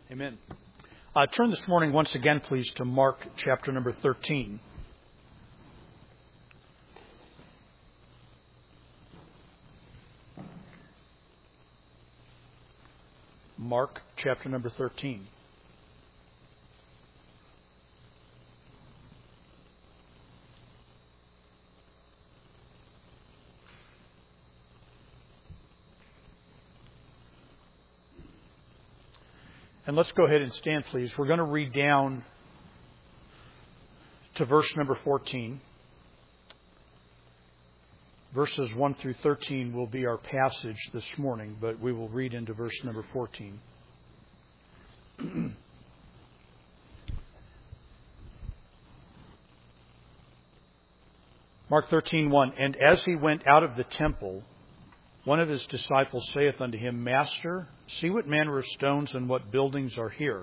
Amen. Turn this morning once again, please, to Mark chapter number 13. Mark chapter number 13. And let's go ahead and stand, please. We're going to read down to verse number 14. Verses 1 through 13 will be our passage this morning, but we will read into verse number 14. Mark 13:1. And as he went out of the temple, one of his disciples saith unto him, Master, see what manner of stones and what buildings are here.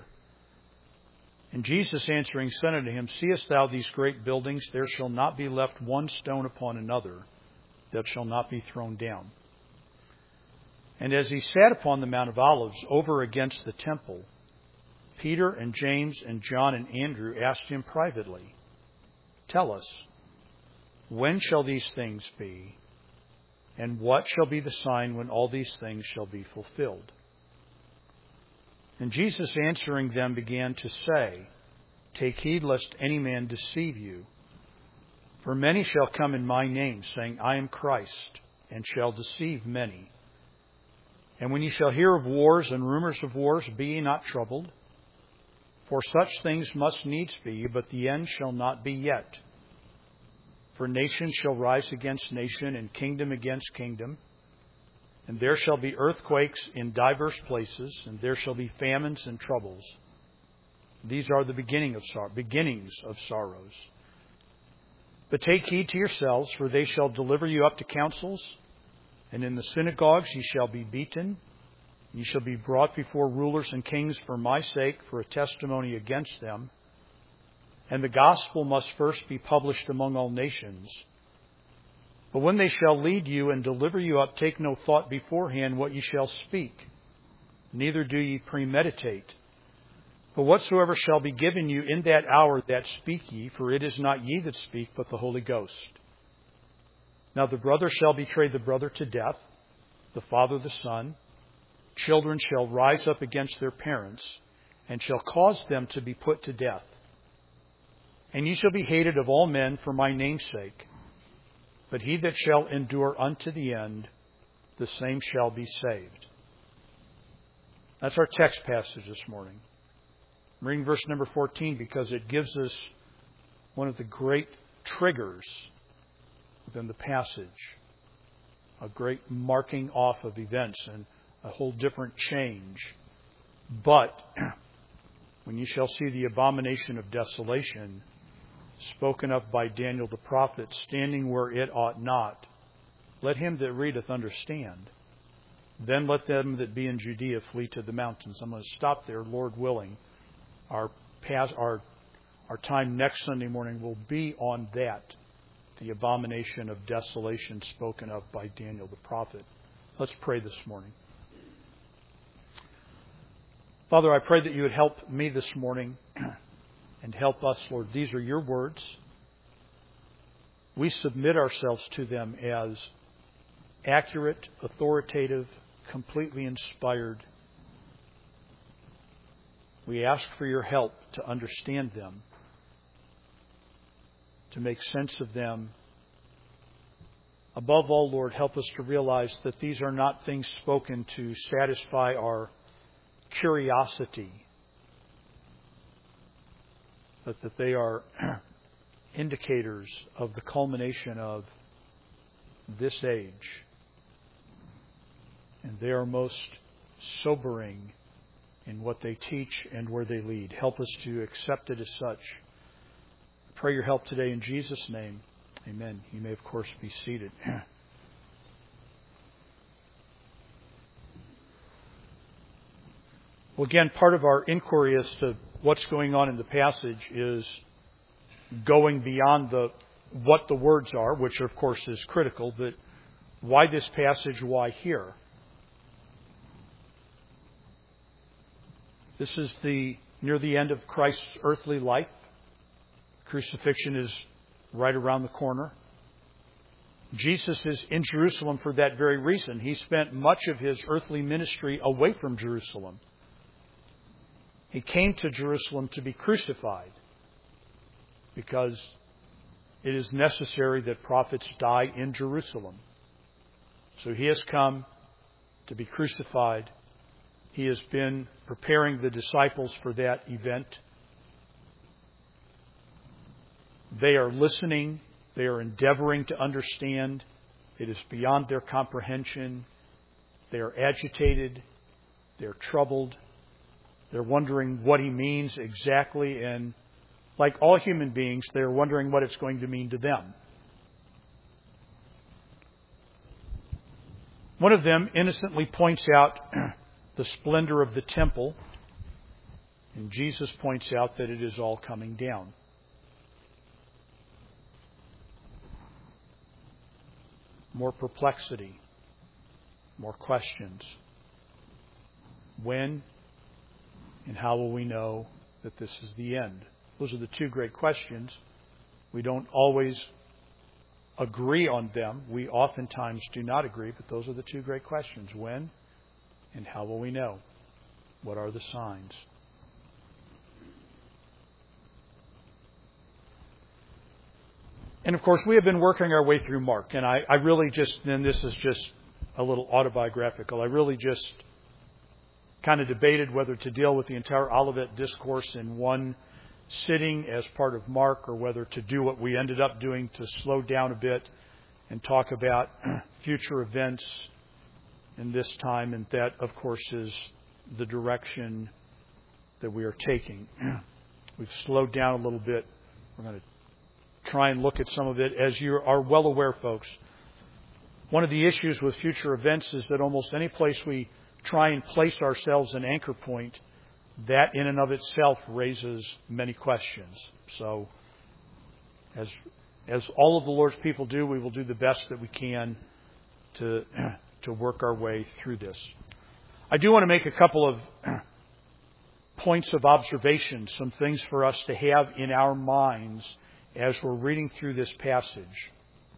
And Jesus answering said unto him, Seest thou these great buildings? There shall not be left one stone upon another that shall not be thrown down. And as he sat upon the Mount of Olives over against the temple, Peter and James and John and Andrew asked him privately, Tell us, when shall these things be? And what shall be the sign when all these things shall be fulfilled? And Jesus answering them began to say, Take heed lest any man deceive you. For many shall come in my name, saying, I am Christ, and shall deceive many. And when ye shall hear of wars and rumors of wars, be ye not troubled. For such things must needs be, but the end shall not be yet. For nation shall rise against nation, and kingdom against kingdom. And there shall be earthquakes in divers places, and there shall be famines and troubles. These are the beginnings of sorrows. But take heed to yourselves, for they shall deliver you up to councils, and in the synagogues ye shall be beaten. Ye shall be brought before rulers and kings for my sake, for a testimony against them. And the gospel must first be published among all nations. But when they shall lead you and deliver you up, take no thought beforehand what ye shall speak, neither do ye premeditate. But whatsoever shall be given you in that hour, that speak ye, for it is not ye that speak, but the Holy Ghost. Now the brother shall betray the brother to death, the father the son. Children shall rise up against their parents, and shall cause them to be put to death. And ye shall be hated of all men for my name's sake. But he that shall endure unto the end, the same shall be saved. That's our text passage this morning. I'm reading verse number 14 because it gives us one of the great triggers within the passage. A great marking off of events and a whole different change. But when ye shall see the abomination of desolation, spoken of by Daniel the prophet, standing where it ought not, let him that readeth understand. Then let them that be in Judea flee to the mountains. I'm going to stop there, Lord willing. Our time next Sunday morning will be on that, the abomination of desolation spoken of by Daniel the prophet. Let's pray this morning. Father, I pray that you would help me this morning and help us, Lord. These are your words. We submit ourselves to them as accurate, authoritative, completely inspired. We ask for your help to understand them, to make sense of them. Above all, Lord, help us to realize that these are not things spoken to satisfy our curiosity, but that they are indicators of the culmination of this age. And they are most sobering in what they teach and where they lead. Help us to accept it as such. I pray your help today in Jesus' name. Amen. You may, of course, be seated. Well, again, part of our inquiry as to what's going on in the passage is going beyond what the words are, which, of course, is critical, but why this passage, why here? This is near the end of Christ's earthly life. Crucifixion is right around the corner. Jesus is in Jerusalem for that very reason. He spent much of his earthly ministry away from Jerusalem. He came to Jerusalem to be crucified because it is necessary that prophets die in Jerusalem. So he has come to be crucified. He has been preparing the disciples for that event. They are listening. They are endeavoring to understand. It is beyond their comprehension. They are agitated. They're troubled. They're wondering what he means exactly. And like all human beings, they're wondering what it's going to mean to them. One of them innocently points out the splendor of the temple. And Jesus points out that it is all coming down. More perplexity, more questions. When and how will we know that this is the end? Those are the two great questions. We don't always agree on them. We oftentimes do not agree, but those are the two great questions. When and how will we know? What are the signs? And of course, we have been working our way through Mark. And I really just, and this is just a little autobiographical, I really just kind of debated whether to deal with the entire Olivet Discourse in one sitting as part of Mark, or whether to do what we ended up doing, to slow down a bit and talk about future events in this time. And that, of course, is the direction that we are taking. We've slowed down a little bit. We're going to try and look at some of it. As you are well aware, folks, one of the issues with future events is that almost any place we try and place ourselves an anchor point, that in and of itself raises many questions. So, as all of the Lord's people do, we will do the best that we can to work our way through this. I do want to make a couple of points of observation, some things for us to have in our minds as we're reading through this passage.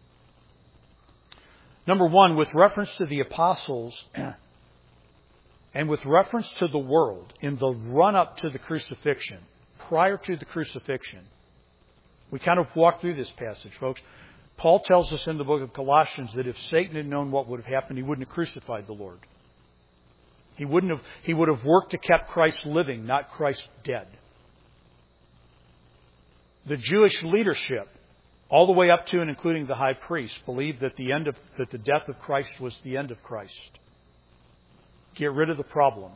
Number one, with reference to the apostles and with reference to the world in the run-up to the crucifixion, prior to the crucifixion, we kind of walk through this passage, folks. Paul tells us in the book of Colossians that if Satan had known what would have happened, he wouldn't have crucified the Lord. He would have worked to keep Christ living, not Christ dead. The Jewish leadership, all the way up to and including the high priest, believed that the death of Christ was the end of Christ. Get rid of the problem.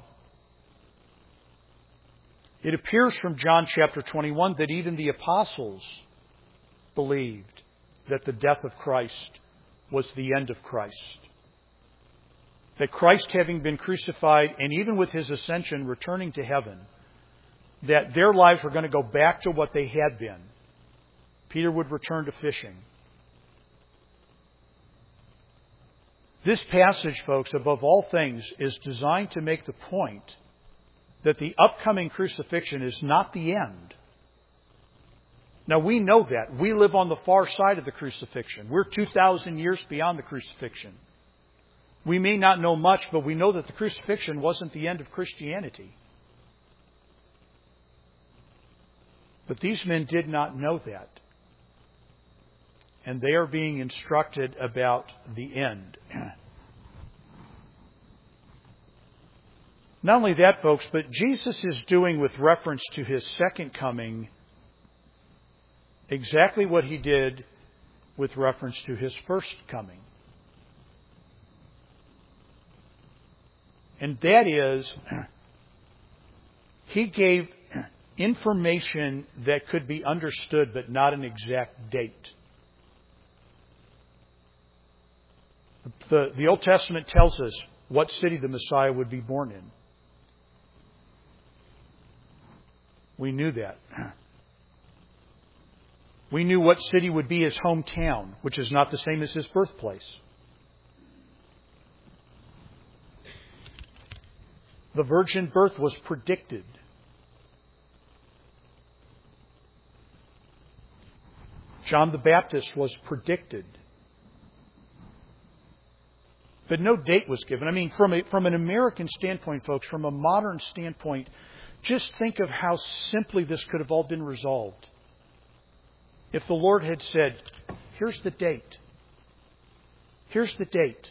It appears from John chapter 21 that even the apostles believed that the death of Christ was the end of Christ. That Christ, having been crucified and even with his ascension returning to heaven, that their lives were going to go back to what they had been. Peter would return to fishing. This passage, folks, above all things, is designed to make the point that the upcoming crucifixion is not the end. Now, we know that. We live on the far side of the crucifixion. We're 2,000 years beyond the crucifixion. We may not know much, but we know that the crucifixion wasn't the end of Christianity. But these men did not know that. And they are being instructed about the end. Not only that, folks, but Jesus is doing with reference to his second coming exactly what he did with reference to his first coming. And that is, he gave information that could be understood, but not an exact date. The Old Testament tells us what city the Messiah would be born in. We knew that. We knew what city would be his hometown, which is not the same as his birthplace. The virgin birth was predicted. John the Baptist was predicted. But no date was given. I mean, from an American standpoint, folks, from a modern standpoint, just think of how simply this could have all been resolved. If the Lord had said, here's the date. Here's the date.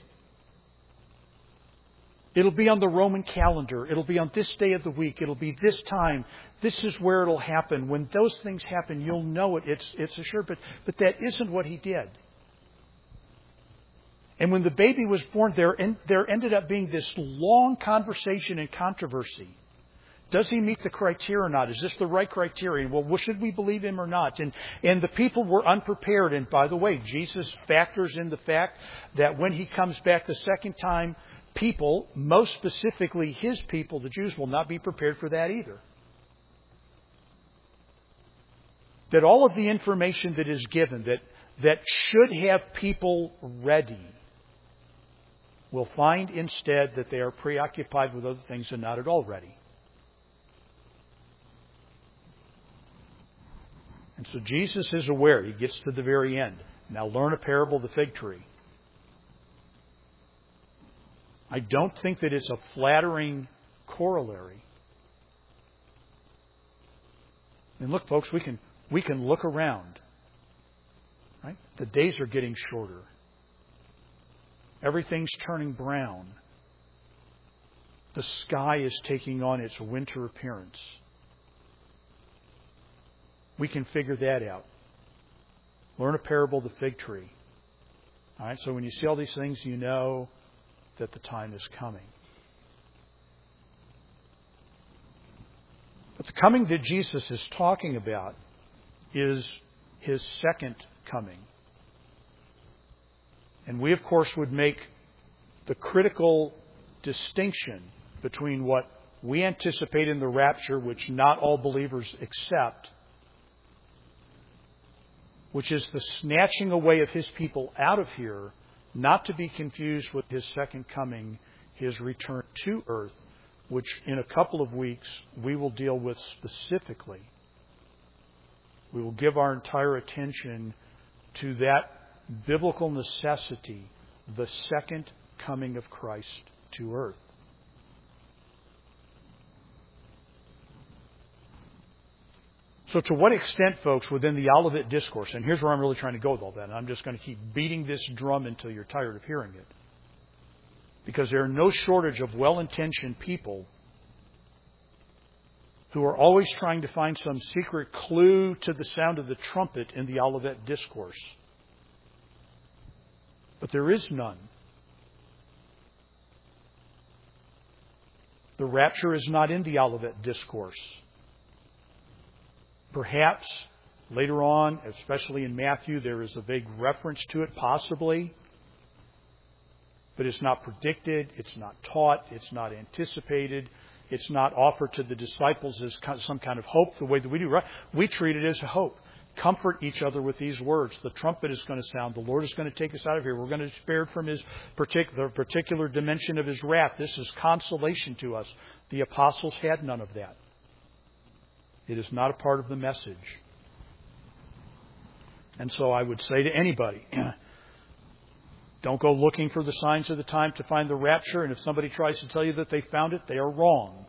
It'll be on the Roman calendar. It'll be on this day of the week. It'll be this time. This is where it'll happen. When those things happen, you'll know it. It's assured. But that isn't what He did. And when the baby was born, there ended up being this long conversation and controversy. Does He meet the criteria or not? Is this the right criterion? Well, should we believe Him or not? And the people were unprepared. And by the way, Jesus factors in the fact that when He comes back the second time, people, most specifically His people, the Jews, will not be prepared for that either. That all of the information that is given that should have people ready will find instead that they are preoccupied with other things and not at all ready. And so Jesus is aware. He gets to the very end. Now learn a parable of the fig tree. I don't think that it's a flattering corollary. And look, folks, we can look around. Right? The days are getting shorter. Everything's turning brown. The sky is taking on its winter appearance. We can figure that out. Learn a parable of the fig tree. All right, so when you see all these things, you know that the time is coming. But the coming that Jesus is talking about is His second coming. And we, of course, would make the critical distinction between what we anticipate in the rapture, which not all believers accept, which is the snatching away of His people out of here, not to be confused with His second coming, His return to earth, which in a couple of weeks we will deal with specifically. We will give our entire attention to that biblical necessity, the second coming of Christ to earth. So to what extent, folks, within the Olivet Discourse, and here's where I'm really trying to go with all that, and I'm just going to keep beating this drum until you're tired of hearing it. Because there are no shortage of well-intentioned people who are always trying to find some secret clue to the sound of the trumpet in the Olivet Discourse. But there is none. The rapture is not in the Olivet Discourse. Perhaps later on, especially in Matthew, there is a vague reference to it, possibly. But it's not predicted, it's not taught, it's not anticipated, it's not offered to the disciples as some kind of hope the way that we do. Right? We treat it as a hope. Comfort each other with these words. The trumpet is going to sound. The Lord is going to take us out of here. We're going to be spared from His particular dimension of His wrath. This is consolation to us. The apostles had none of that. It is not a part of the message. And so I would say to anybody, don't go looking for the signs of the time to find the rapture. And if somebody tries to tell you that they found it, they are wrong.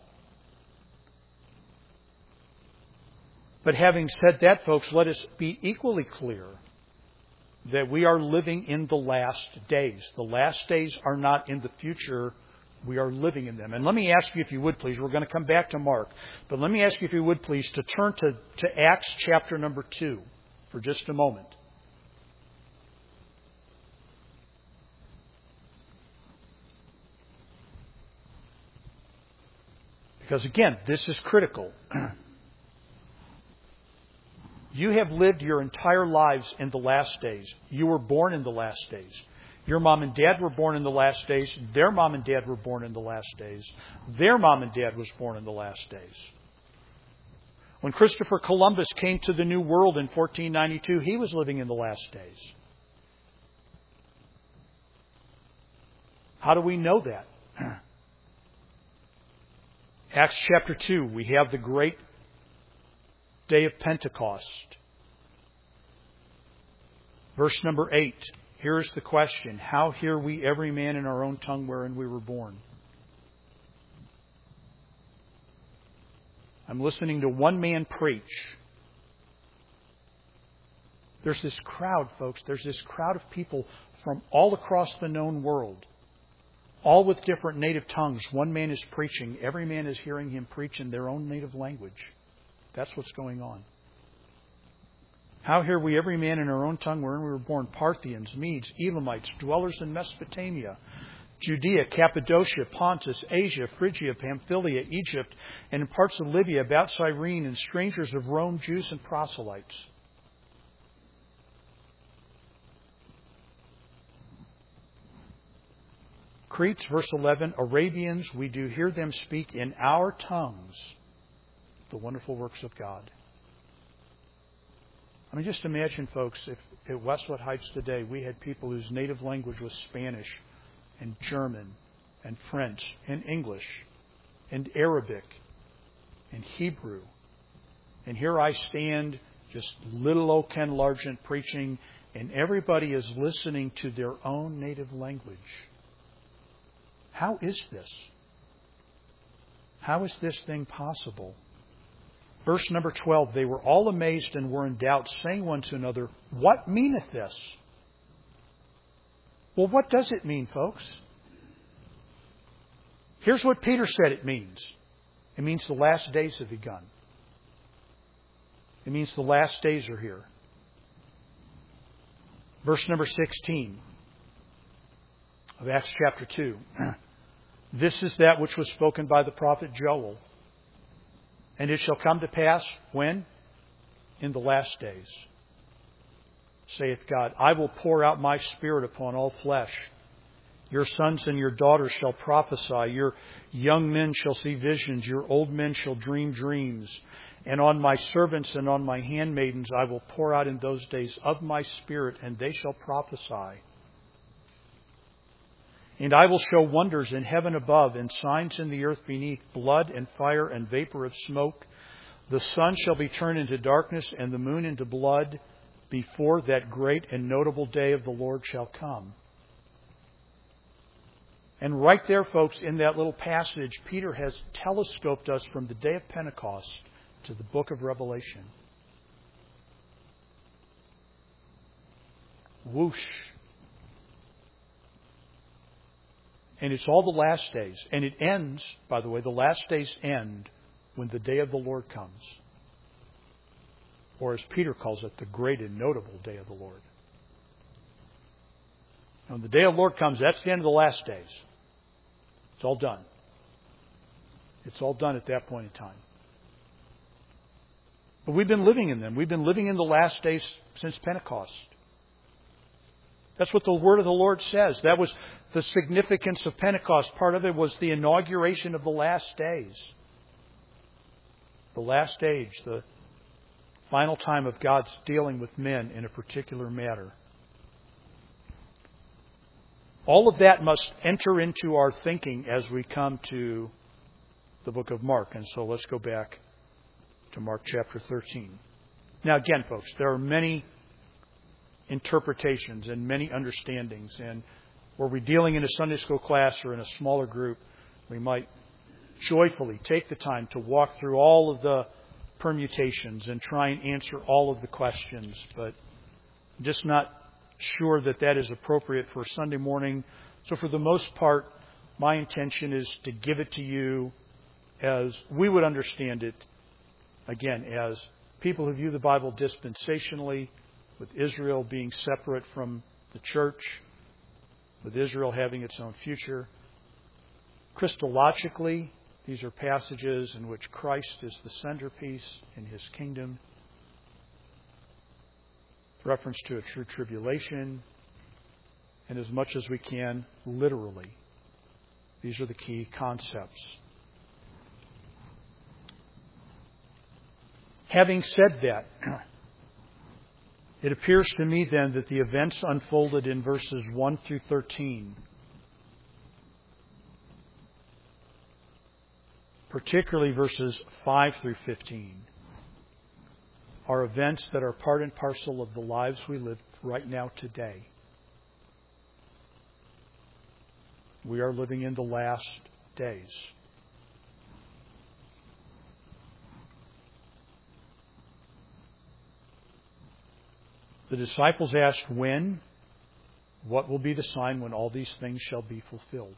But having said that, folks, let us be equally clear that we are living in the last days. The last days are not in the future. We are living in them. And let me ask you, if you would please, we're going to come back to Mark, but let me ask you, if you would please, to turn to Acts chapter number 2 for just a moment. Because again, this is critical. You have lived your entire lives in the last days. You were born in the last days. Your mom and dad were born in the last days. Their mom and dad were born in the last days. Their mom and dad was born in the last days. When Christopher Columbus came to the New World in 1492, he was living in the last days. How do we know that? Acts chapter 2, we have the great day of Pentecost. Verse number 8, here is the question: how hear we every man in our own tongue wherein we were born? I'm listening to one man preach. There's this crowd, folks. There's this crowd of people from all across the known world, all with different native tongues. One man is preaching. Every man is hearing him preach in their own native language. That's what's going on. How hear we every man in our own tongue wherein we were born? Parthians, Medes, Elamites, dwellers in Mesopotamia, Judea, Cappadocia, Pontus, Asia, Phrygia, Pamphylia, Egypt, and in parts of Libya, about Cyrene, and strangers of Rome, Jews and proselytes. Cretes, verse 11, Arabians, we do hear them speak in our tongues the wonderful works of God. I mean, just imagine, folks, if at Westwood Heights today we had people whose native language was Spanish and German and French and English and Arabic and Hebrew. And here I stand, just little old Ken Largent preaching, and everybody is listening to their own native language. How is this? How is this thing possible? Verse number 12, they were all amazed and were in doubt, saying one to another, what meaneth this? Well, what does it mean, folks? Here's what Peter said it means. It means the last days have begun. It means the last days are here. Verse number 16 of Acts chapter 2. This is that which was spoken by the prophet Joel. And it shall come to pass, when? In the last days, saith God, I will pour out my Spirit upon all flesh. Your sons and your daughters shall prophesy. Your young men shall see visions. Your old men shall dream dreams. And on my servants and on my handmaidens I will pour out in those days of my Spirit, and they shall prophesy. And I will show wonders in heaven above and signs in the earth beneath, blood and fire and vapor of smoke. The sun shall be turned into darkness and the moon into blood before that great and notable day of the Lord shall come. And right there, folks, in that little passage, Peter has telescoped us from the day of Pentecost to the book of Revelation. Whoosh. And it's all the last days. And it ends, by the way, the last days end when the day of the Lord comes. Or as Peter calls it, the great and notable day of the Lord. And when the day of the Lord comes, that's the end of the last days. It's all done. It's all done at that point in time. But we've been living in them. We've been living in the last days since Pentecost. That's what the word of the Lord says. That was the significance of Pentecost. Part of it was the inauguration of the last days. The last age, the final time of God's dealing with men in a particular matter. All of that must enter into our thinking as we come to the book of Mark. And so let's go back to Mark chapter 13. Now again, folks, there are many interpretations and many understandings. And were we dealing in a Sunday school class or in a smaller group, we might joyfully take the time to walk through all of the permutations and try and answer all of the questions. But I'm just not sure that that is appropriate for Sunday morning. So for the most part, my intention is to give it to you as we would understand it, again, as people who view the Bible dispensationally, with Israel being separate from the church, with Israel having its own future. Christologically, these are passages in which Christ is the centerpiece in His kingdom. Reference to a true tribulation, and as much as we can, literally. These are the key concepts. Having said that, it appears to me then that the events unfolded in verses 1 through 13 particularly verses 5 through 15, are events that are part and parcel of the lives we live right now today. We are living in the last days. The disciples asked when, what will be the sign when all these things shall be fulfilled?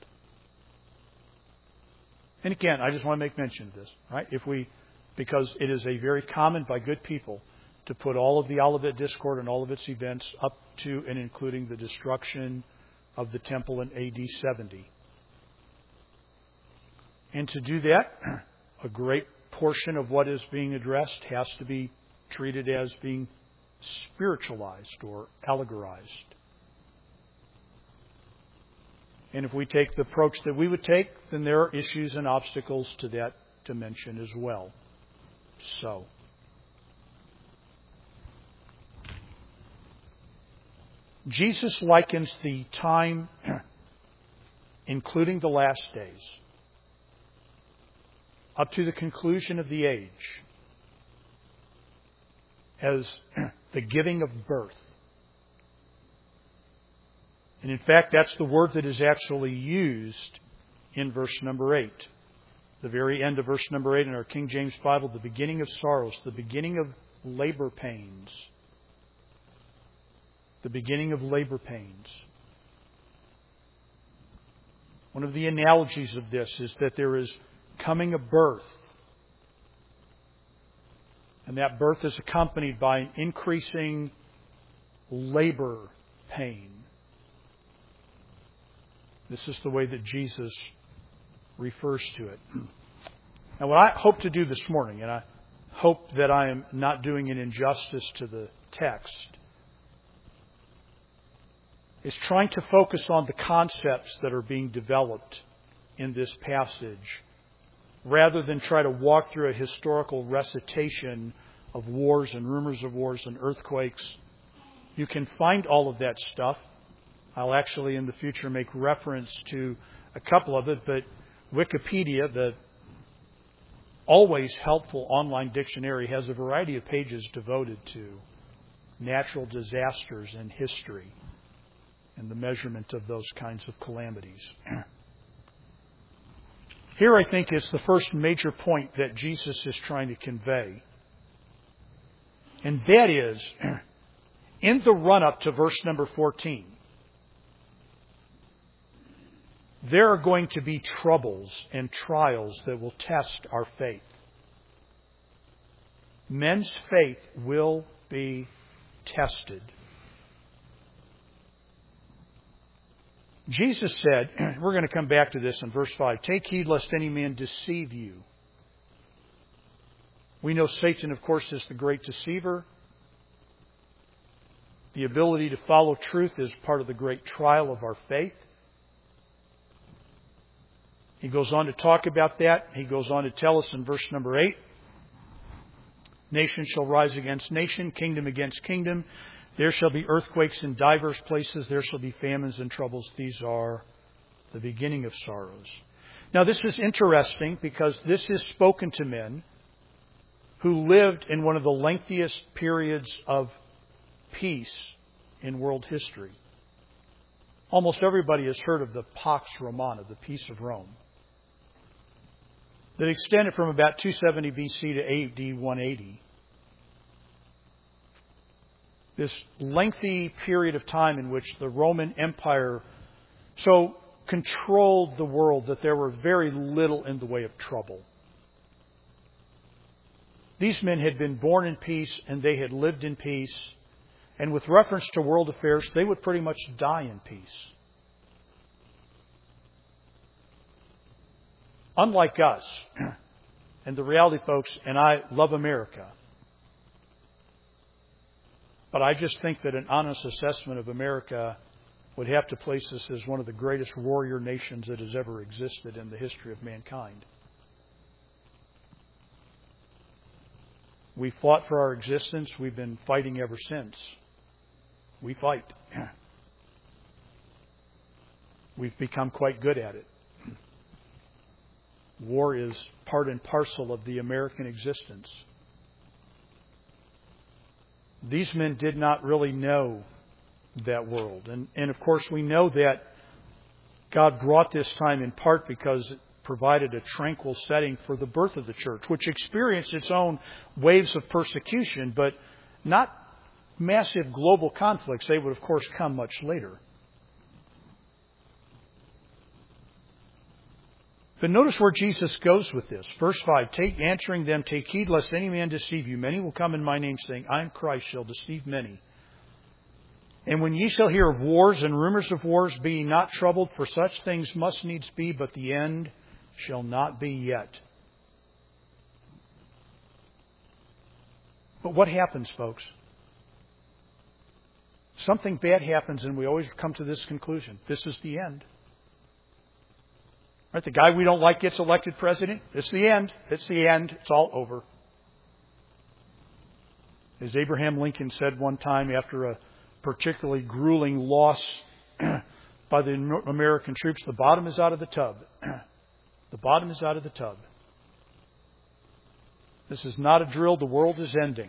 And again, I just want to make mention of this, right? Because it is a very common by good people to put all of the Olivet Discord and all of its events up to and including the destruction of the temple in AD 70. And to do that, a great portion of what is being addressed has to be treated as being spiritualized or allegorized. And if we take the approach that we would take, then there are issues and obstacles to that dimension as well. So, Jesus likens the time, including the last days, up to the conclusion of the age, as the giving of birth. And in fact, that's the word that is actually used in verse number 8. The very end of verse number 8 in our King James Bible, the beginning of sorrows, the beginning of labor pains. The beginning of labor pains. One of the analogies of this is that there is coming a birth. And that birth is accompanied by an increasing labor pain. This is the way that Jesus refers to it. Now, what I hope to do this morning, and I hope that I am not doing an injustice to the text, is trying to focus on the concepts that are being developed in this passage, rather than try to walk through a historical recitation of wars and rumors of wars and earthquakes. You can find all of that stuff. I'll actually in the future make reference to a couple of it, but Wikipedia, the always helpful online dictionary, has a variety of pages devoted to natural disasters in history and the measurement of those kinds of calamities. Here, I think, is the first major point that Jesus is trying to convey. And that is, in the run-up to verse number 14, there are going to be troubles and trials that will test our faith. Men's faith will be tested. Jesus said, we're going to come back to this in verse 5, "Take heed lest any man deceive you." We know Satan, of course, is the great deceiver. The ability to follow truth is part of the great trial of our faith. He goes on to talk about that. He goes on to tell us in verse number 8, "Nation shall rise against nation, kingdom against kingdom. There shall be earthquakes in divers places. There shall be famines and troubles. These are the beginning of sorrows." Now, this is interesting because this is spoken to men who lived in one of the lengthiest periods of peace in world history. Almost everybody has heard of the Pax Romana, the Peace of Rome, that extended from about 270 BC to AD 180. This lengthy period of time in which the Roman Empire so controlled the world that there were very little in the way of trouble. These men had been born in peace and they had lived in peace. And with reference to world affairs, they would pretty much die in peace. Unlike us, and the reality, folks, and I love America, but I just think that an honest assessment of America would have to place us as one of the greatest warrior nations that has ever existed in the history of mankind. We fought for our existence. We've been fighting ever since. We fight. We've become quite good at it. War is part and parcel of the American existence. These men did not really know that world. And of course, we know that God brought this time in part because it provided a tranquil setting for the birth of the church, which experienced its own waves of persecution, but not massive global conflicts. They would, of course, come much later. But notice where Jesus goes with this. Verse 5, answering them, take heed lest any man deceive you. Many will come in my name, saying, I am Christ, shall deceive many. And when ye shall hear of wars and rumors of wars, be ye not troubled, for such things must needs be, but the end shall not be yet. But what happens, folks? Something bad happens, and we always come to this conclusion. This is the end. Right? The guy we don't like gets elected president. It's the end. It's the end. It's all over. As Abraham Lincoln said one time after a particularly grueling loss by the American troops, the bottom is out of the tub. The bottom is out of the tub. This is not a drill. The world is ending.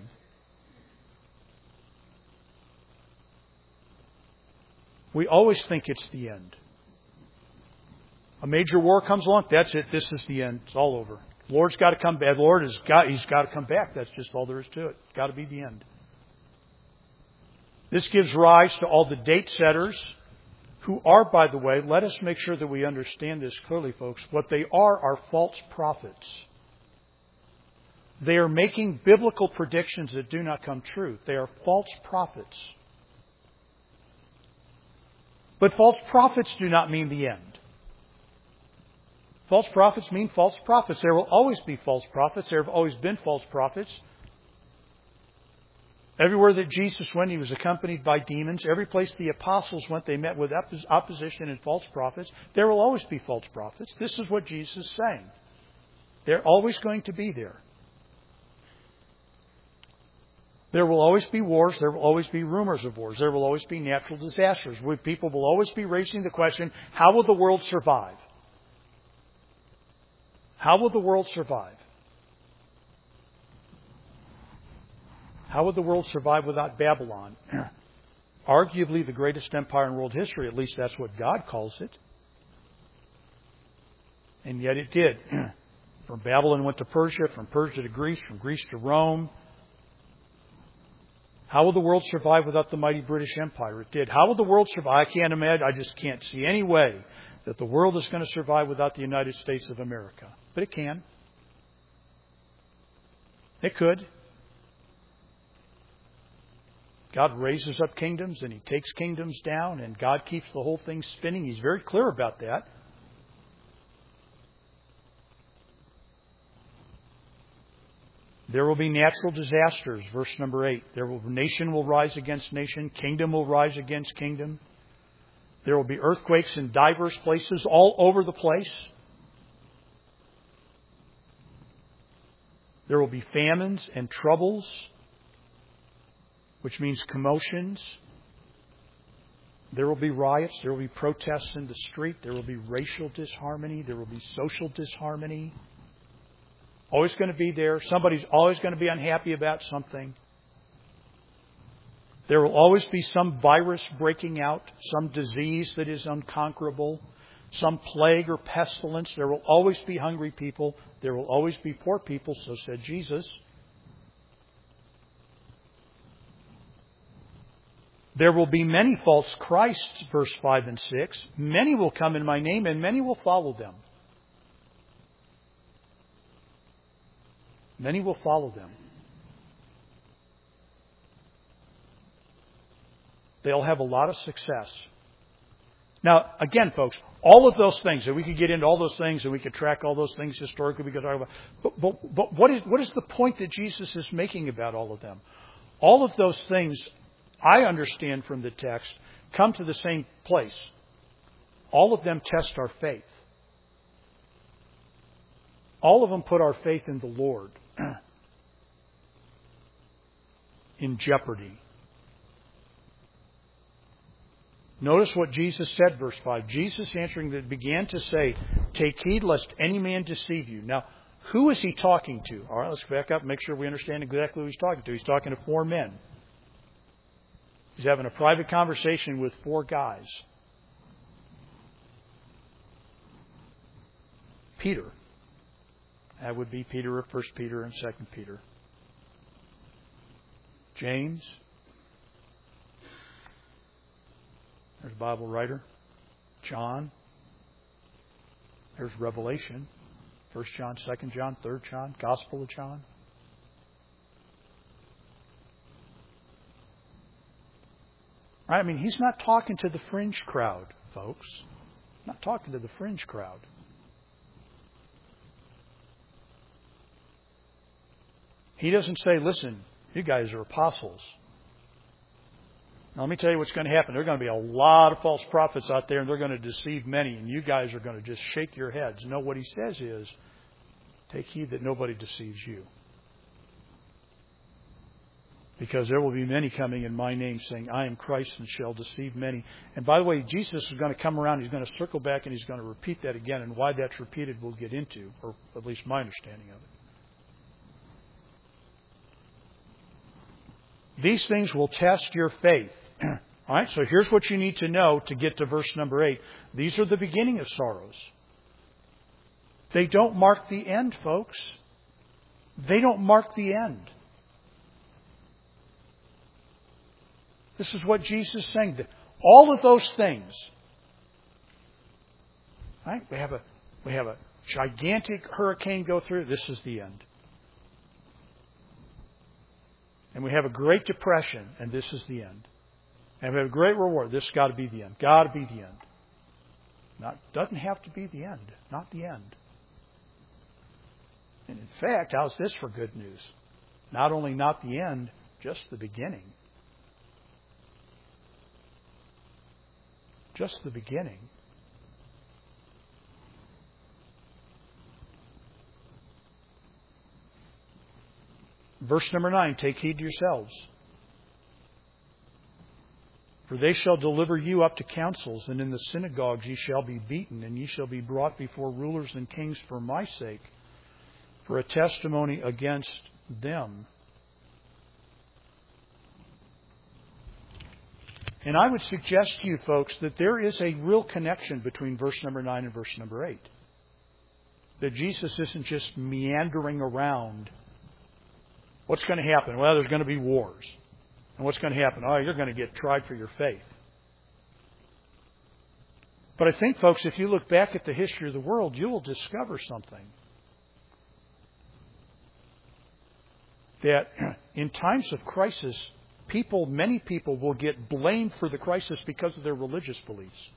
We always think it's the end. A major war comes along. That's it. This is the end. It's all over. Lord's got to come back. He's got to come back. That's just all there is to it. It's got to be the end. This gives rise to all the date setters who are, by the way, let us make sure that we understand this clearly, folks. What they are false prophets. They are making biblical predictions that do not come true. They are false prophets. But false prophets do not mean the end. False prophets mean false prophets. There will always be false prophets. There have always been false prophets. Everywhere that Jesus went, He was accompanied by demons. Every place the apostles went, they met with opposition and false prophets. There will always be false prophets. This is what Jesus is saying. They're always going to be there. There will always be wars. There will always be rumors of wars. There will always be natural disasters. People will always be raising the question, how will the world survive? How will the world survive? How would the world survive without Babylon? Arguably the greatest empire in world history. At least that's what God calls it. And yet it did. From Babylon went to Persia, from Persia to Greece, from Greece to Rome. How will the world survive without the mighty British Empire? It did. How will the world survive? I can't imagine. I just can't see any way that the world is going to survive without the United States of America. But it can. It could. God raises up kingdoms and He takes kingdoms down, and God keeps the whole thing spinning. He's very clear about that. There will be natural disasters, verse number 8. Nation will rise against nation, kingdom will rise against kingdom. There will be earthquakes in diverse places all over the place. There will be famines and troubles, which means commotions. There will be riots. There will be protests in the street. There will be racial disharmony. There will be social disharmony. Always going to be there. Somebody's always going to be unhappy about something. There will always be some virus breaking out, some disease that is unconquerable, some plague or pestilence. There will always be hungry people. There will always be poor people, so said Jesus. There will be many false Christs, verse 5 and 6. Many will come in my name, and many will follow them. Many will follow them. They'll have a lot of success. Now, again, folks, all of those things, and we could get into all those things, and we could track all those things historically, we could talk about. But what is the point that Jesus is making about all of them? All of those things, I understand from the text, come to the same place. All of them test our faith. All of them put our faith in the Lord in jeopardy. Notice what Jesus said, verse 5. Jesus answering that began to say, take heed lest any man deceive you. Now, who is he talking to? All right, let's back up and make sure we understand exactly who he's talking to. He's talking to 4 men. He's having a private conversation with 4 guys. Peter. That would be Peter of 1 Peter and 2 Peter. James. There's a Bible writer. John. There's Revelation. 1 John, 2 John, 3 John, Gospel of John. Right? I mean, he's not talking to the fringe crowd, folks. Not talking to the fringe crowd. He doesn't say, listen, you guys are apostles. Now, let me tell you what's going to happen. There are going to be a lot of false prophets out there, and they're going to deceive many, and you guys are going to just shake your heads. No, what he says is, take heed that nobody deceives you. Because there will be many coming in my name saying, I am Christ, and shall deceive many. And by the way, Jesus is going to come around, he's going to circle back, and he's going to repeat that again. And why that's repeated we'll get into, or at least my understanding of it. These things will test your faith. All right, so here's what you need to know to get to verse number 8. These are the beginning of sorrows. They don't mark the end, folks. They don't mark the end. This is what Jesus is saying. All of those things. Right? We have a gigantic hurricane go through. This is the end. And we have a Great Depression, and this is the end. And we have a great reward. This has got to be the end. Got to be the end. Doesn't have to be the end. Not the end. And in fact, how's this for good news? Not only not the end, just the beginning. Just the beginning. Verse number 9, take heed to yourselves. For they shall deliver you up to councils, and in the synagogues ye shall be beaten, and ye shall be brought before rulers and kings for my sake, for a testimony against them. And I would suggest to you, folks, that there is a real connection between verse number 9 and verse number 8. That Jesus isn't just meandering around. What's going to happen? Well, there's going to be wars. And what's going to happen? Oh, you're going to get tried for your faith. But I think, folks, if you look back at the history of the world, you will discover something. That in times of crisis, many people will get blamed for the crisis because of their religious beliefs.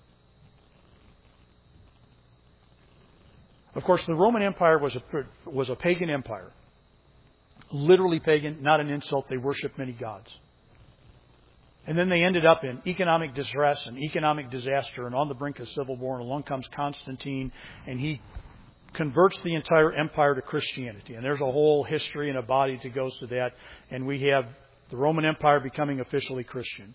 Of course, the Roman Empire was a pagan empire. Literally pagan, not an insult. They worshipped many gods. And then they ended up in economic distress and economic disaster and on the brink of civil war. And along comes Constantine, and he converts the entire empire to Christianity. And there's a whole history and a body that goes to that. And we have the Roman Empire becoming officially Christian.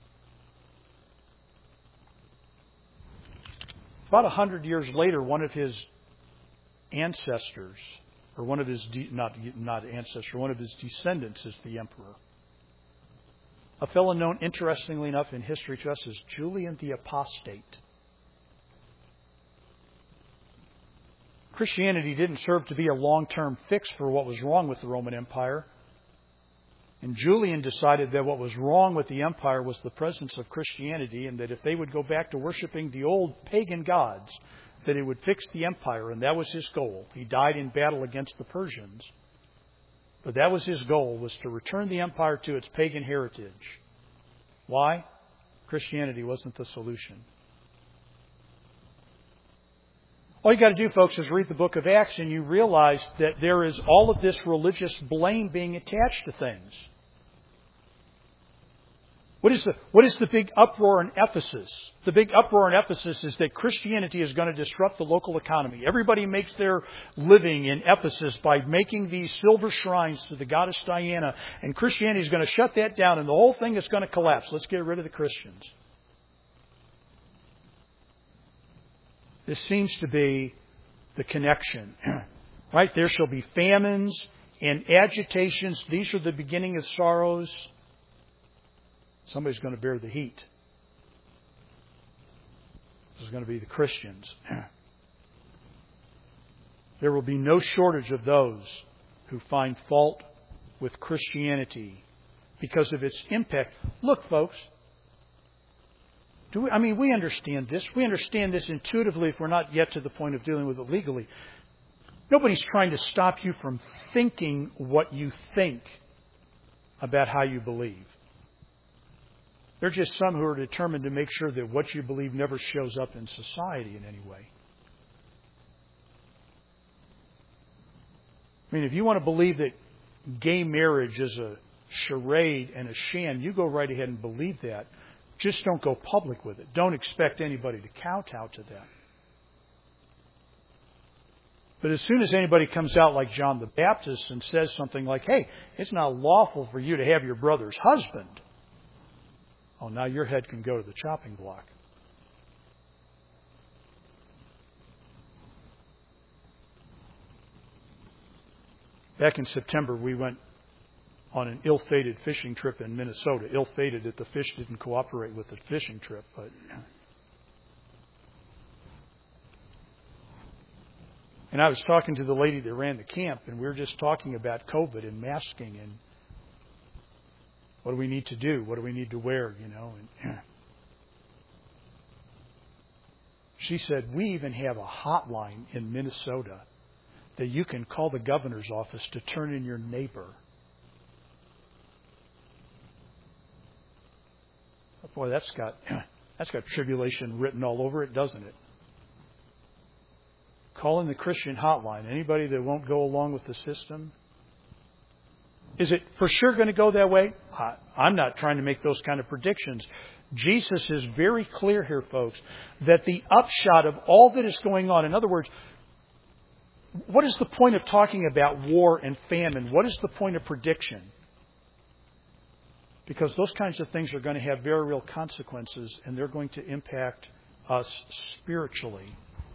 About 100 years later, one of his ancestors, or one of his, one of his descendants is the emperor. A fellow known, interestingly enough, in history to us as Julian the Apostate. Christianity didn't serve to be a long-term fix for what was wrong with the Roman Empire. And Julian decided that what was wrong with the empire was the presence of Christianity, and that if they would go back to worshiping the old pagan gods, that it would fix the empire, and that was his goal. He died in battle against the Persians. But that was his goal, was to return the empire to its pagan heritage. Why? Christianity wasn't the solution. All you got to do, folks, is read the book of Acts, and you realize that there is all of this religious blame being attached to things. What is the big uproar in Ephesus? The big uproar in Ephesus is that Christianity is going to disrupt the local economy. Everybody makes their living in Ephesus by making these silver shrines to the goddess Diana. And Christianity is going to shut that down, and the whole thing is going to collapse. Let's get rid of the Christians. This seems to be the connection. Right? There shall be famines and agitations. These are the beginning of sorrows. Somebody's going to bear the heat. This is going to be the Christians. There will be no shortage of those who find fault with Christianity because of its impact. Look, folks, we understand this. We understand this intuitively if we're not yet to the point of dealing with it legally. Nobody's trying to stop you from thinking what you think about how you believe. There are just some who are determined to make sure that what you believe never shows up in society in any way. I mean, if you want to believe that gay marriage is a charade and a sham, you go right ahead and believe that. Just don't go public with it. Don't expect anybody to kowtow to that. But as soon as anybody comes out like John the Baptist and says something like, hey, it's not lawful for you to have your brother's husband. Oh, now your head can go to the chopping block. Back in September, we went on an ill-fated fishing trip in Minnesota. Ill-fated that the fish didn't cooperate with the fishing trip, but... And I was talking to the lady that ran the camp, and we were just talking about COVID and masking and what do we need to do? What do we need to wear? And she said, we even have a hotline in Minnesota that you can call the governor's office to turn in your neighbor. Boy, that's got tribulation written all over it, doesn't it? Calling the Christian hotline. Anybody that won't go along with the system? Is it for sure going to go that way? I'm not trying to make those kind of predictions. Jesus is very clear here, folks, that the upshot of all that is going on, in other words, what is the point of talking about war and famine? What is the point of prediction? Because those kinds of things are going to have very real consequences, and they're going to impact us spiritually.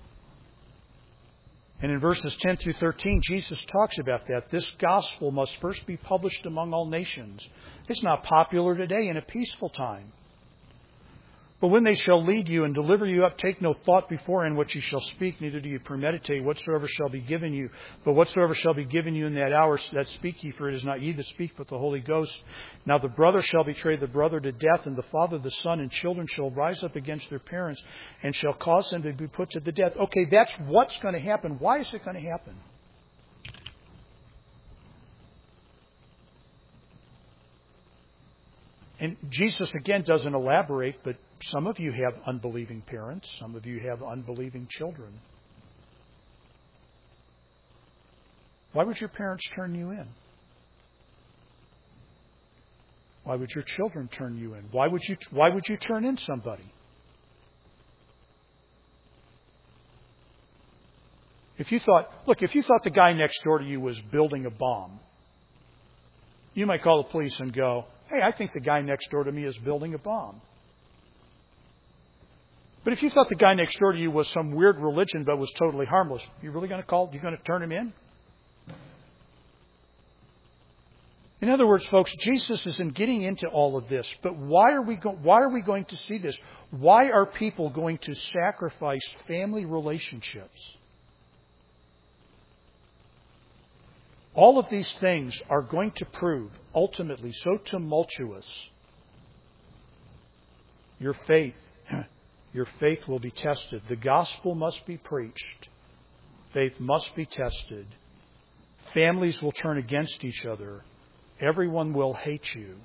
And in verses 10 through 13, Jesus talks about that. This gospel must first be published among all nations. It's not popular today in a peaceful time. But when they shall lead you and deliver you up, take no thought beforehand what you shall speak, neither do you premeditate whatsoever shall be given you. But whatsoever shall be given you in that hour, that speak ye, for it is not ye that speak, but the Holy Ghost. Now the brother shall betray the brother to death, and the father the son, and children shall rise up against their parents, and shall cause them to be put to the death. Okay, that's what's going to happen. Why is it going to happen? And Jesus, again, doesn't elaborate, but some of you have unbelieving parents. Some of you have unbelieving children. Why would your parents turn you in? Why would your children turn you in? Why would you turn in somebody? If you thought the guy next door to you was building a bomb, you might call the police and go, hey, I think the guy next door to me is building a bomb. But if you thought the guy next door to you was some weird religion but was totally harmless, you really going to turn him in? In other words, folks, Jesus isn't getting into all of this. But why are we going to see this? Why are people going to sacrifice family relationships? All of these things are going to prove ultimately so tumultuous. Your faith will be tested. The gospel must be preached. Faith must be tested. Families will turn against each other. Everyone will hate you.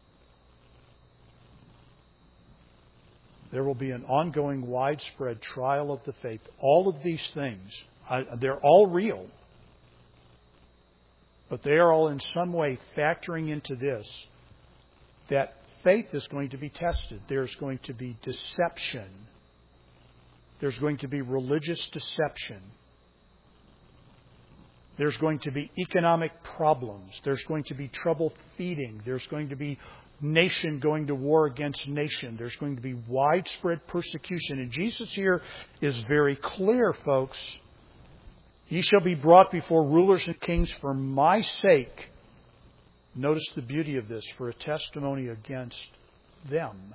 There will be an ongoing widespread trial of the faith. All of these things, they're all real. But they are all in some way factoring into this, that faith is going to be tested. There's going to be deception. There's going to be religious deception. There's going to be economic problems. There's going to be trouble feeding. There's going to be nation going to war against nation. There's going to be widespread persecution. And Jesus here is very clear, folks. Ye shall be brought before rulers and kings for my sake. Notice the beauty of this, for a testimony against them.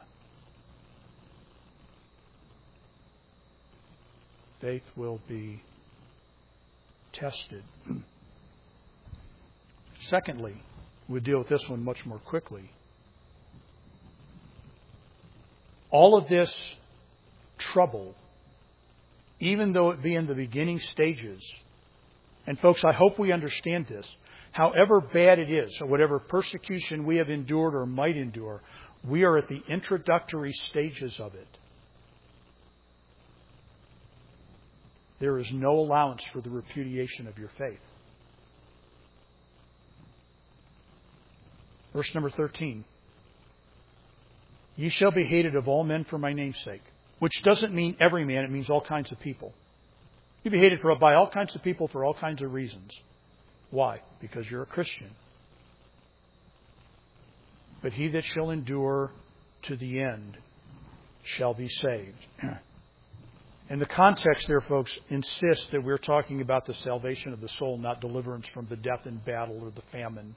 Faith will be tested. Secondly, we'll deal with this one much more quickly. All of this trouble, even though it be in the beginning stages, and folks, I hope we understand this, however bad it is, or whatever persecution we have endured or might endure, we are at the introductory stages of it. There is no allowance for the repudiation of your faith. Verse number 13. Ye shall be hated of all men for my name's sake. Which doesn't mean every man, it means all kinds of people. You'll be hated by all kinds of people for all kinds of reasons. Why? Because you're a Christian. But he that shall endure to the end shall be saved. And the context there, folks, insists that we're talking about the salvation of the soul, not deliverance from the death in battle or the famine.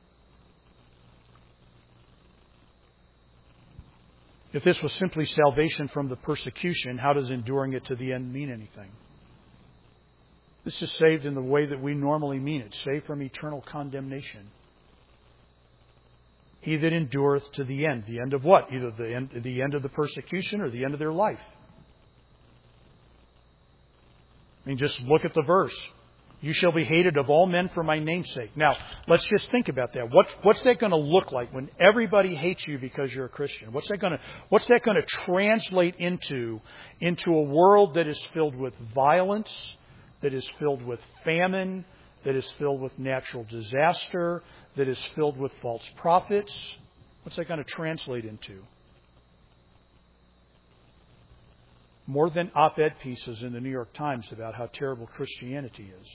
If this was simply salvation from the persecution, how does enduring it to the end mean anything? This is saved in the way that we normally mean it, saved from eternal condemnation. He that endureth to the end. The end of what? Either the end of the persecution or the end of their life. I mean, just look at the verse. You shall be hated of all men for my name's sake. Now, let's just think about that. What's that going to look like when everybody hates you because you're a Christian? What's that going to translate into a world that is filled with violence, that is filled with famine, that is filled with natural disaster, that is filled with false prophets? What's that going to translate into? More than op-ed pieces in the New York Times about how terrible Christianity is.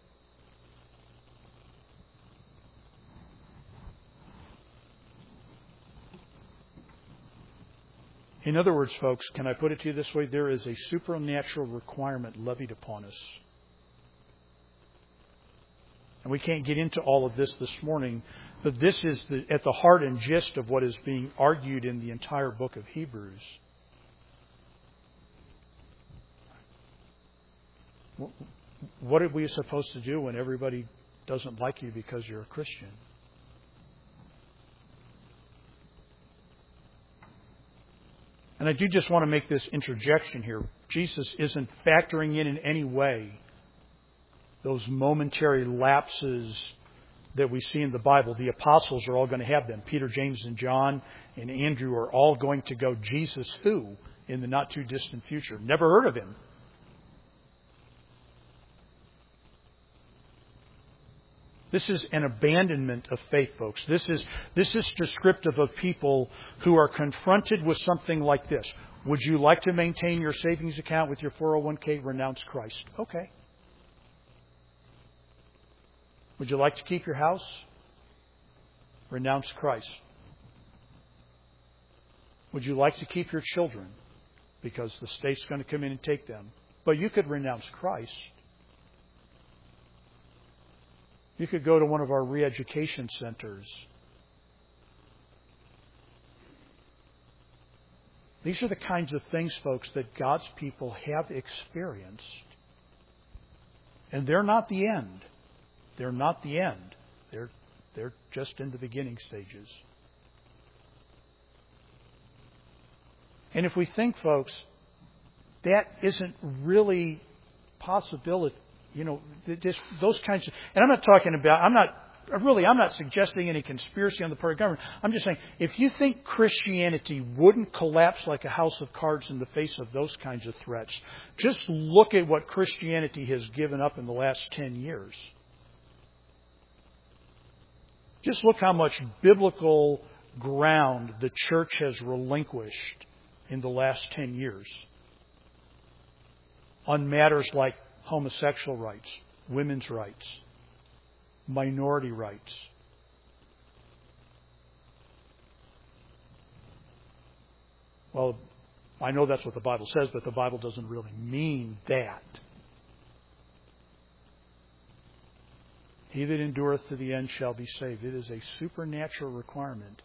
In other words, folks, can I put it to you this way? There is a supernatural requirement levied upon us. And we can't get into all of this morning, but this is at the heart and gist of what is being argued in the entire book of Hebrews. What are we supposed to do when everybody doesn't like you because you're a Christian? And I do just want to make this interjection here. Jesus isn't factoring in any way those momentary lapses that we see in the Bible. The apostles are all going to have them. Peter, James, and John and Andrew are all going to go, Jesus who? In the not too distant future. Never heard of him. This is an abandonment of faith, folks. This is descriptive of people who are confronted with something like this. Would you like to maintain your savings account with your 401k? Renounce Christ. Okay. Would you like to keep your house? Renounce Christ. Would you like to keep your children? Because the state's going to come in and take them. But you could renounce Christ. You could go to one of our re-education centers. These are the kinds of things, folks, that God's people have experienced. And they're not the end. They're not the end. They're just in the beginning stages. And if we think, folks, that isn't really possibility. You know, just those kinds of, and I'm not talking about, I'm not suggesting any conspiracy on the part of government. I'm just saying, if you think Christianity wouldn't collapse like a house of cards in the face of those kinds of threats, just look at what Christianity has given up in the last 10 years. Just look how much biblical ground the church has relinquished in the last 10 years on matters like homosexual rights, women's rights, minority rights. Well, I know that's what the Bible says, but the Bible doesn't really mean that. He that endureth to the end shall be saved. It is a supernatural requirement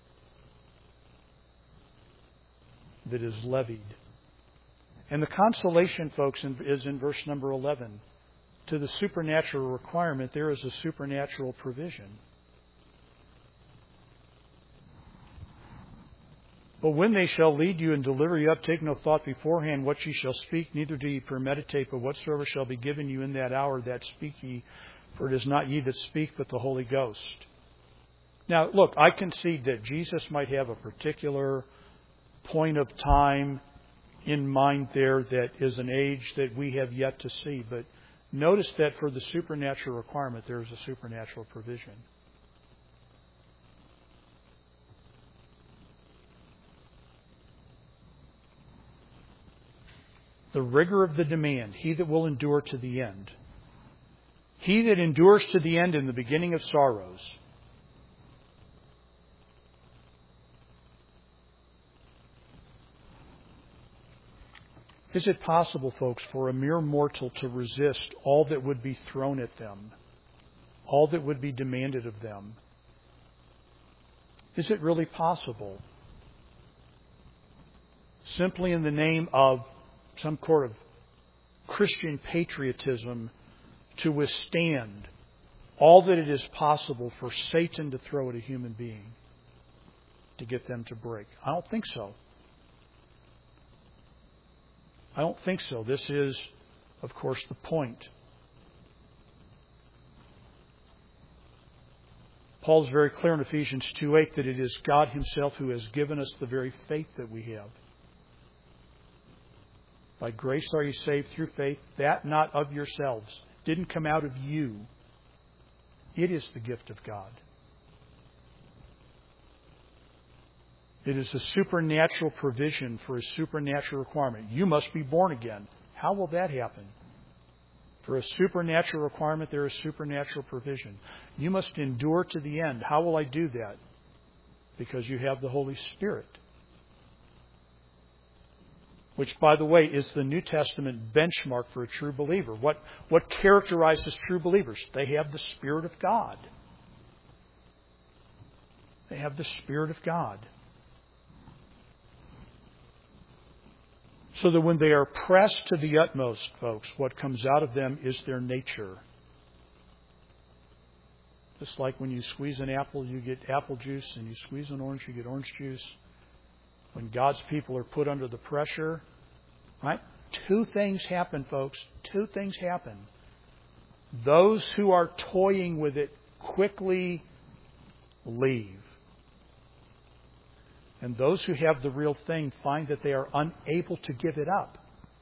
that is levied. And the consolation, folks, is in verse number 11. To the supernatural requirement, there is a supernatural provision. But when they shall lead you and deliver you up, take no thought beforehand what ye shall speak, neither do ye premeditate, but whatsoever shall be given you in that hour, that speak ye, for it is not ye that speak, but the Holy Ghost. Now, look, I concede that Jesus might have a particular point of time in mind there that is an age that we have yet to see. But notice that for the supernatural requirement, there is a supernatural provision. The rigor of the demand, he that will endure to the end. He that endures to the end in the beginning of sorrows. Is it possible, folks, for a mere mortal to resist all that would be thrown at them, all that would be demanded of them? Is it really possible? Simply in the name of some sort of Christian patriotism to withstand all that it is possible for Satan to throw at a human being to get them to break? I don't think so. I don't think so. This is, of course, the point. Paul's very clear in Ephesians 2:8 that it is God Himself who has given us the very faith that we have. By grace are you saved through faith, that not of yourselves. Didn't come out of you. It is the gift of God. It is a supernatural provision for a supernatural requirement. You must be born again. How will that happen? For a supernatural requirement, there is supernatural provision. You must endure to the end. How will I do that? Because you have the Holy Spirit. Which, by the way, is the New Testament benchmark for a true believer. What characterizes true believers? They have the Spirit of God. They have the Spirit of God. So that when they are pressed to the utmost, folks, what comes out of them is their nature. Just like when you squeeze an apple, you get apple juice, and you squeeze an orange, you get orange juice. When God's people are put under the pressure, right? Two things happen, folks. Two things happen. Those who are toying with it quickly leave. And those who have the real thing find that they are unable to give it up.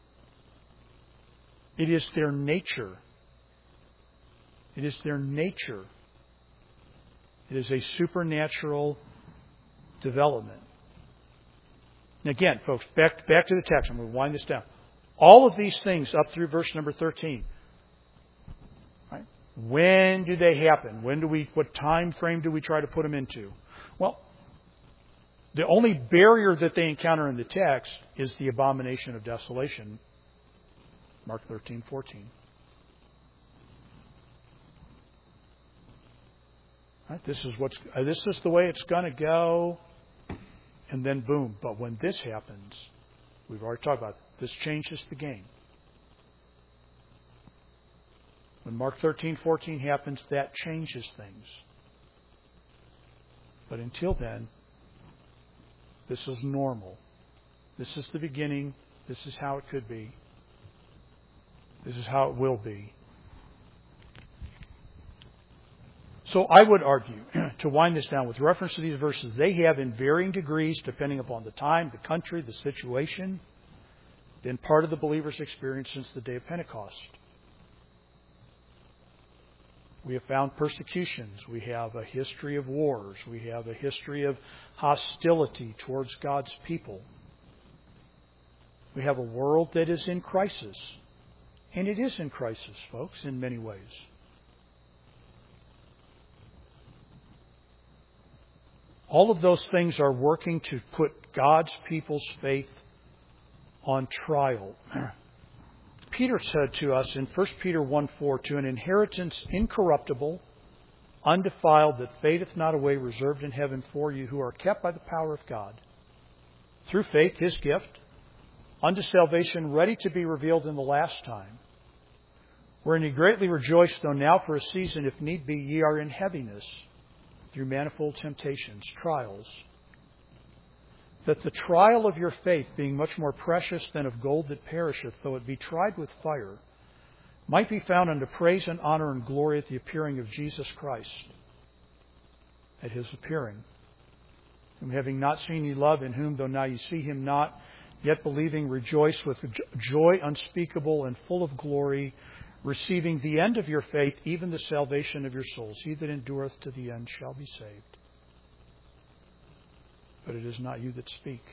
It is their nature. It is their nature. It is a supernatural development. And again, folks, back to the text. I'm going to wind this down. All of these things up through verse number 13. Right? When do they happen? What time frame do we try to put them into? Well, the only barrier that they encounter in the text is the abomination of desolation. Mark 13:14. Right? This is the way it's going to go. And then boom. But when this happens, we've already talked about it, this changes the game. When Mark 13:14 happens, that changes things. But until then, this is normal. This is the beginning. This is how it could be. This is how it will be. So I would argue, to wind this down, with reference to these verses, they have in varying degrees, depending upon the time, the country, the situation, been part of the believer's experience since the day of Pentecost. We have found persecutions. We have a history of wars. We have a history of hostility towards God's people. We have a world that is in crisis. And it is in crisis, folks, in many ways. All of those things are working to put God's people's faith on trial. Peter said to us in 1 Peter 1:4, to an inheritance incorruptible, undefiled, that fadeth not away, reserved in heaven for you, who are kept by the power of God, through faith, His gift, unto salvation, ready to be revealed in the last time, wherein ye greatly rejoice, though now for a season, if need be, ye are in heaviness, through manifold temptations, trials, that the trial of your faith, being much more precious than of gold that perisheth, though it be tried with fire, might be found unto praise and honor and glory at the appearing of Jesus Christ. At His appearing, whom having not seen ye love, in whom though now ye see Him not, yet believing rejoice with joy unspeakable and full of glory, receiving the end of your faith, even the salvation of your souls. He that endureth to the end shall be saved. But it is not you that speak.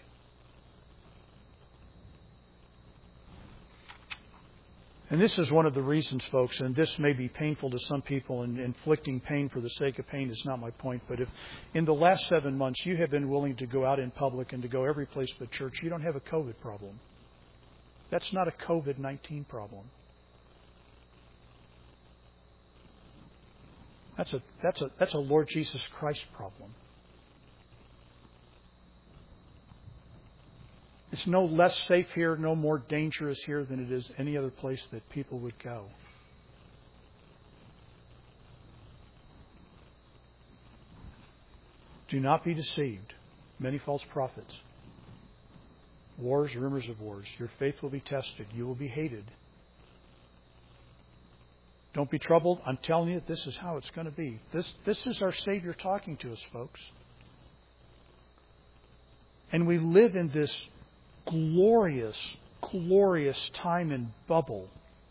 And this is one of the reasons, folks, and this may be painful to some people, and inflicting pain for the sake of pain is not my point, but if in the last 7 months you have been willing to go out in public and to go every place but church, you don't have a COVID problem. That's not a COVID-19 problem. That's a Lord Jesus Christ problem. It's no less safe here, no more dangerous here than it is any other place that people would go. Do not be deceived. Many false prophets. Wars, rumors of wars. Your faith will be tested. You will be hated. Don't be troubled. I'm telling you, this is how it's going to be. This is our Savior talking to us, folks. And we live in this glorious, glorious time and bubble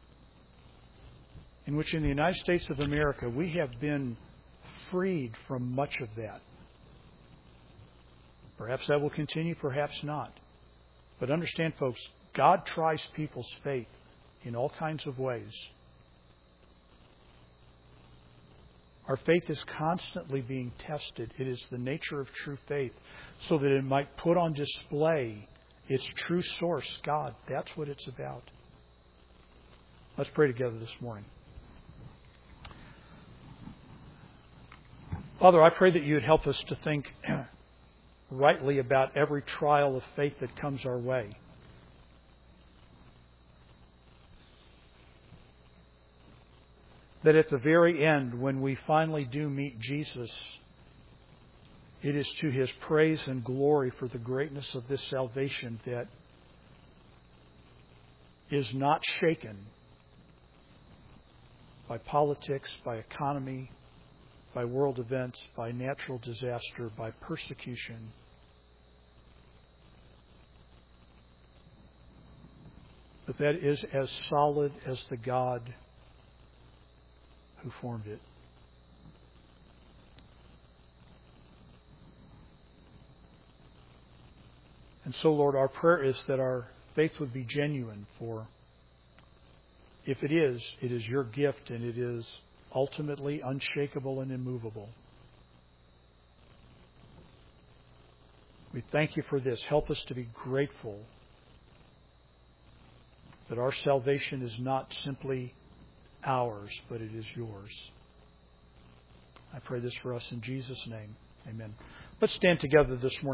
in which in the United States of America we have been freed from much of that. Perhaps that will continue, perhaps not. But understand, folks, God tries people's faith in all kinds of ways. Our faith is constantly being tested. It is the nature of true faith, so that it might put on display its true source, God. That's what it's about. Let's pray together this morning. Father, I pray that you would help us to think rightly about every trial of faith that comes our way. That at the very end, when we finally do meet Jesus, it is to His praise and glory for the greatness of this salvation that is not shaken by politics, by economy, by world events, by natural disaster, by persecution. But that is as solid as the God who formed it. And so, Lord, our prayer is that our faith would be genuine, for if it is your gift, and it is ultimately unshakable and immovable. We thank you for this. Help us to be grateful that our salvation is not simply ours, but it is yours. I pray this for us in Jesus' name. Amen. Let's stand together this morning.